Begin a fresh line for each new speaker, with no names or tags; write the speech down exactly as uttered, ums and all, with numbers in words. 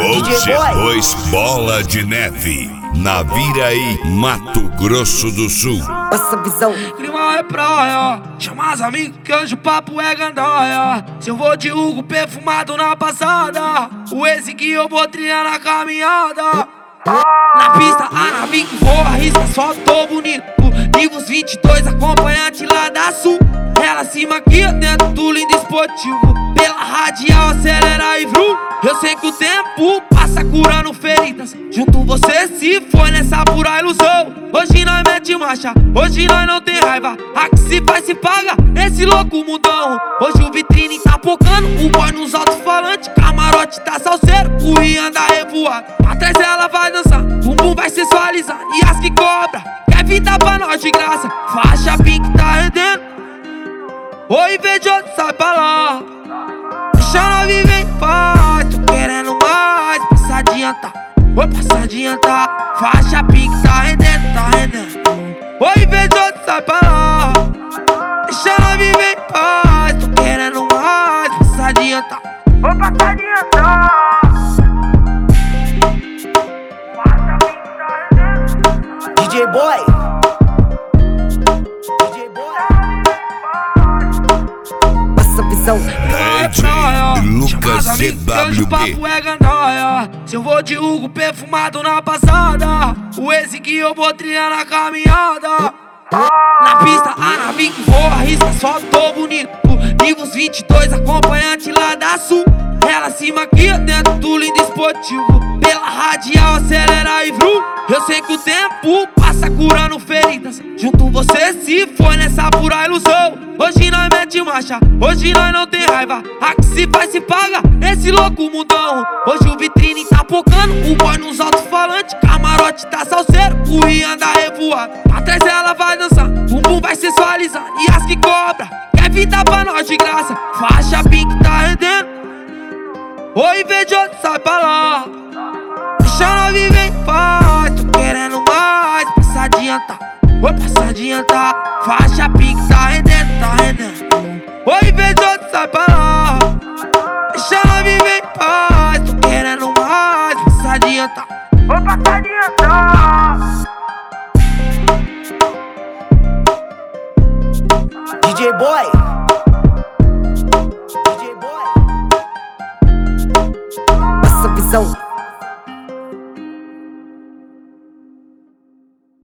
G dois Bola de Neve, Naviraí, Mato Grosso do Sul.
Essa visão.
Clima é praia, chama as amigos que hoje o papo é gandaia. Se eu vou de Hugo perfumado na passada, o esse que eu vou trilhar na caminhada. Na pista, a nave que voa, arrisca, só tô bonito. Livros vinte e dois, acompanhante lá da Sul. Ela cima aqui dentro do lindo esportivo. Pela radial acelera e vrum. Eu sei que o tempo passa curando feridas. Junto você se foi nessa pura ilusão. Hoje nós mete marcha, hoje nós não tem raiva. A que se faz se paga, nesse louco mundão. Hoje o vitrine tá pocando, o boy nos alto-falantes. Camarote tá salseiro, o Rian anda revoado. Atrás ela vai dançar, bumbum vai sensualizar. E as que cobra, quer vida pra nós de graça. Faixa pink tá rendendo, oi invejoso sai pra lá. Deixa nós viver em paz, tô querendo mais. Passa adiantar, oi passa adiantar. Faixa pink tá rendendo, tá rendendo, oi invejoso sai pra lá. Deixa nós viver em paz, tô querendo mais. Passa adiantar, oi passa adiantar. Faixa pink tá rendendo,
D J Boy.
D J Lucas C W B.
Se eu vou de Hugo perfumado na passada, o esse que eu vou trilhar na caminhada. Na pista, a nave que voa, arrisca, só tô bonito. Livros vinte e dois, acompanhante lá da Sul. Ela cima aqui dentro do lindo esportivo. Pela radial acelera e vrum. Eu sei que o tempo passa curando feridas. Junto você se foi nessa pura ilusão. Hoje nós mete marcha, hoje nós não tem raiva. A que se faz se paga, nesse louco mundão. Hoje o vitrine tá pocando, o boy nos alto-falantes. Camarote tá salseiro, o Rian anda revoado. Atrás ela vai dançar, bumbum vai sensualizar. E as que cobra, quer vida pra nós de graça. Faixa pink tá rendendo, oi invejoso sai pra lá. Deixa nós viver em paz, tô querendo mais. Passa adiantar, oi passa adiantar. Faixa pink tá rendendo, tá rendendo, oi invejoso sai pra lá. Deixa nós viver em paz, tô querendo mais. Passa adiantar, oi passa adiantar.
D J Boy. D J Boy. Essa visão.